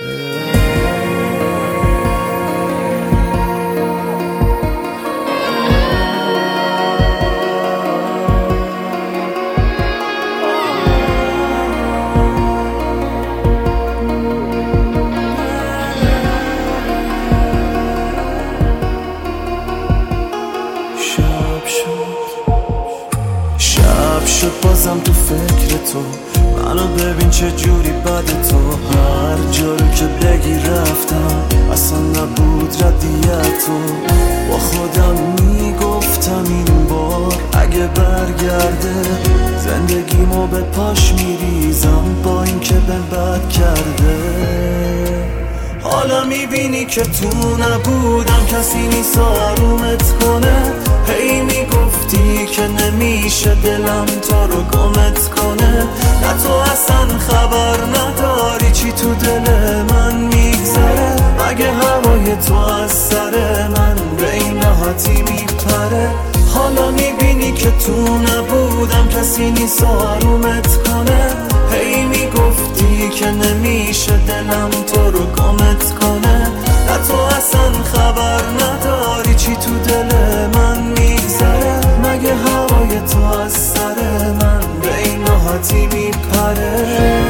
شب شد بازم تو فکر تو، منو ببین چه جوری بده تو. هر جا رو که بگی رفتم، اصلا نبود ردیت تو. با خودم میگفتم این بار اگه برگرده زندگیمو به پاش میریزم، با این که به بد کرده. حالا میبینی که تو نبودم، کسی نیست آرومت کنه. هی میگفتی که نمیشه دلم تو رو گمت کنه. نه تو اصلا خبر نداری چی تو دل من میگذره. مگه هوای تو از سر من به این راحتی میپره. حالا میبینی که تو نبودم، کسی نیست آرومت کنه. هی میگفتی که نمیشه دلم تو رو گمت کنه. نه تو اصلا خبر نداری چی تو دل من میگذره. مگه هوای تو از سر من به این راحتی میپره.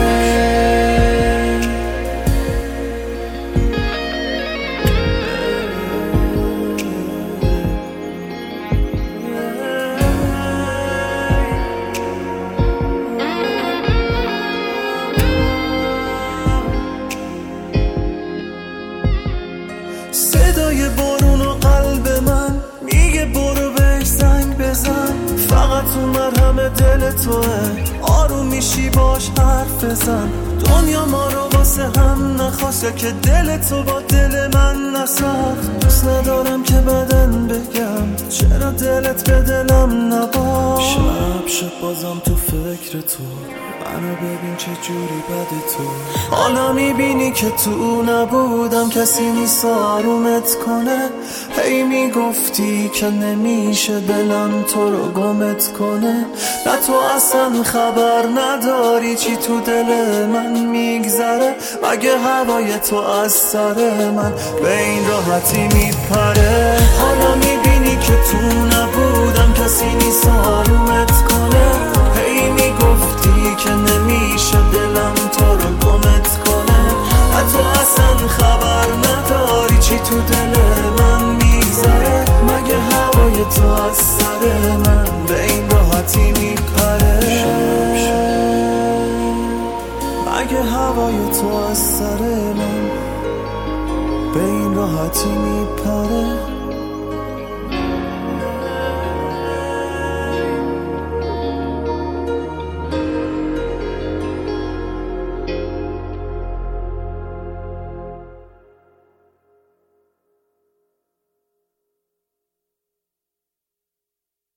صدای بارون و قلب من میگه برو بهش زنگ بزن. فقط تو مرهم دل توه، آروم میشی باش حرف بزن. دنیا ما رو واسه هم نخواسته که دل تو با دل من نساخت. دوست ندارم که بدن بگم چرا دلت به دلم نباخت. شب شد بازم تو فکر تو، منو ببین چه جوری بده تو. حالا میبینی که تو نبودم، کسی نیست آرومت کنه. هی میگفتی که نمیشه دلم تو رو گمت کنه. نه تو اصلا خبر نداری چی تو دل من میگذره. مگه هوای تو از سر من به این راحتی میپره. حالا میبینی که تو نبودم، کسی نیست آرومت کنه. هی میگفتی که نمیشه دلم تو رو گمت کنه. نه تو اصلا خبر نداری چی تو دل من میگذره. مگه هوای تو از سر من به این راحتی میپره. مگه هوای تو از سر من به این راحتی میپره.